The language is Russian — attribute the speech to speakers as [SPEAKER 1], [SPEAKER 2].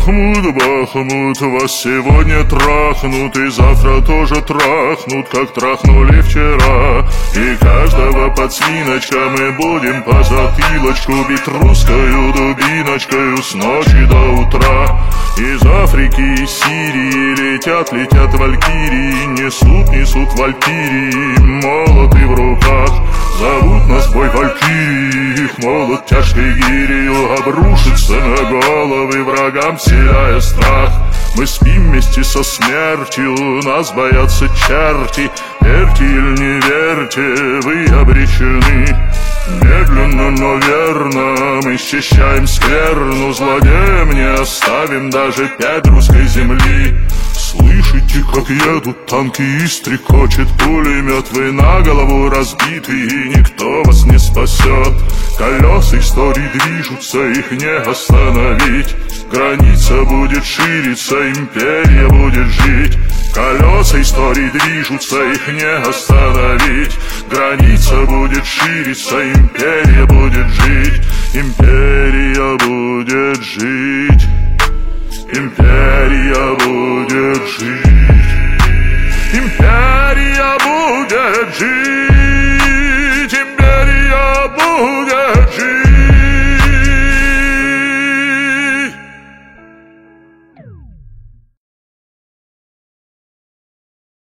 [SPEAKER 1] Бахмут, вас сегодня трахнут и завтра тоже трахнут, как трахнули вчера. И каждого подсвиночка мы будем по затылочку бить русскою дубиночкою с ночи до утра. Из Африки и Сирии летят валькирии, несут валькирии, молоты в руках. Зовут нас бой валькирии, их молот тяжкой гирью обрушится на головы врагам, вселяя страх. Мы спим вместе со смертью, нас боятся черти. Верьте или не верьте, вы обречены. Медленно, но верно мы счищаем скверну, злодеям не оставим даже пять русской земли. Слышите, как едут танки и стрекочет пулемет? Вы на голову разбиты, и никто вас не спасет. Колеса истории движутся, их не остановить. Граница будет шириться, империя будет жить. Колеса истории движутся, их не остановить. Граница будет шириться, империя будет жить. Империя будет жить. Империя будет жить. Империя будет жить.